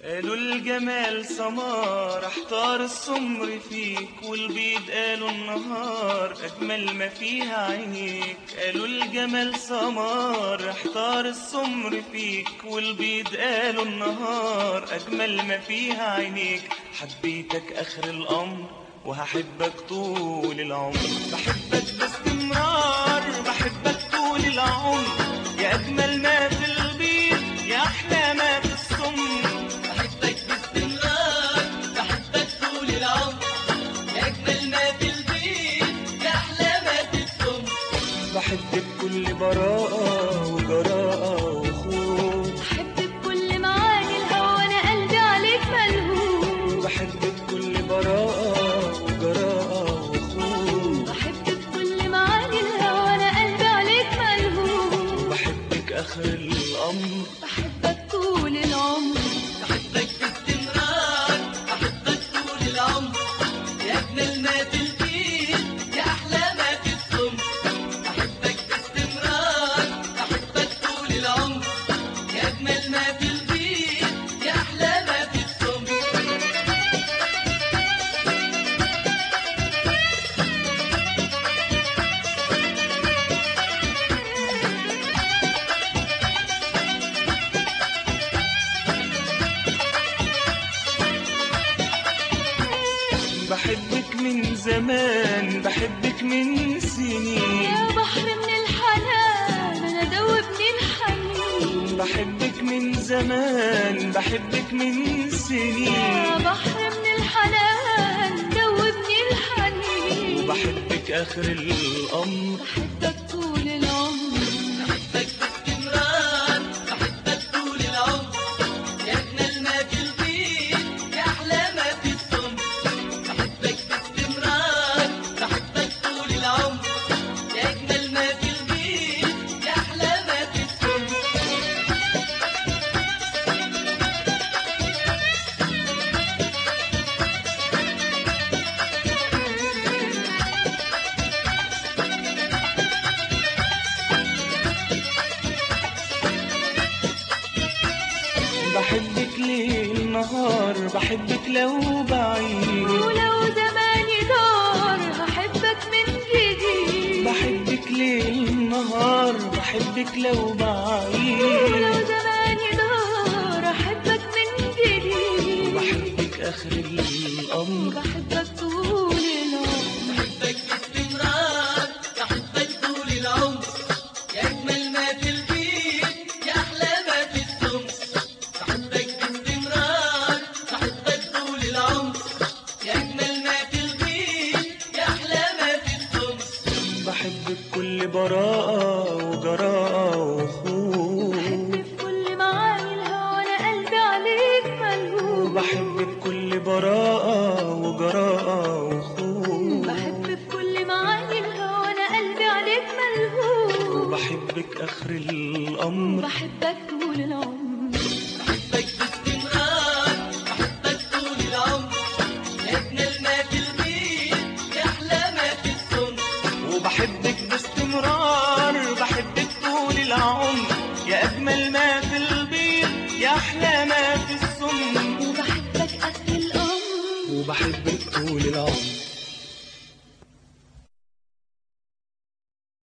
قالوا الجمال سمار، احتار السمر فيك، والبيض قالوا النهار اجمل ما فيها عينيك. قالوا الجمال سمار، احتار السمر فيك، والبيض قالوا النهار اجمل ما فيها عينيك. حبيتك اخر الامر وهحبك طول العمر، بحبك باستمرار، بحبك طول العمر، يا اجمل ما في البيض يا احلى ما في السمر. بحبك باستمرار، بحبك طول العمر، يا أجمل ما في البيت يا أحلى ما في السمر. بحب بكل براءة وجراءة وخوف، بحب بكل معاني الهوى أنا قلبي عليك ملهوف. بحب بكل براءة وجراءة وخوف، بحب بكل معاني الهوى أنا قلبي عليك ملهوف. بحبك آخر الأمر، بحبك طول العمر، بحبك باستمرار، بحبك طول العمر، يا أجمل ما في البيت يا أحلى ما في السمر. بحبك باستمرار، بحبك طول العمر، يا أجمل ما في البيت يا أحلى ما في السمر. بحبك من زمان، بحبك من سنين، يا بحر من الحنان أنا دوبني الحنين. بحبك من زمان، بحبك من سنين، يا بحر من الحنان دوبني الحنين. بحبك آخر الأمر، بحبك طول العمر، بحبك باستمرار، بحبك طول العمر، يا أجمل ما في البيت يا أحلى ما في السمر. بحبك باستمرار، بحبك طول العمر، يا أجمل ما في البيت يا أحلى ما في السمر. بحبك ليل نهار، بحبك لو بعيد، ولو زماني دار هحبك من جديد. بحبك ليل نهار، بحبك لو بعيد، ولو زماني دار هحبك من جديد. بحبك آخر الأمر، بحبك طول العمر، بحبك باستمرار، بحبك طول العمر، يا أجمل ما في البيت يا أحلى ما في السمر. بحبك باستمرار، بحبك طول العمر، يا أجمل ما في البيت يا أحلى ما في السمر. بحب بكل براءة وجراءة وخوف، بحب بكل معاني الهوى أنا قلبي عليك ملهوف. بحب بكل براءة وجراءة وخوف، بحب بكل معاني الهوى أنا قلبي عليك ملهوف. بحبك آخر الأمر، بحبك طول العمر.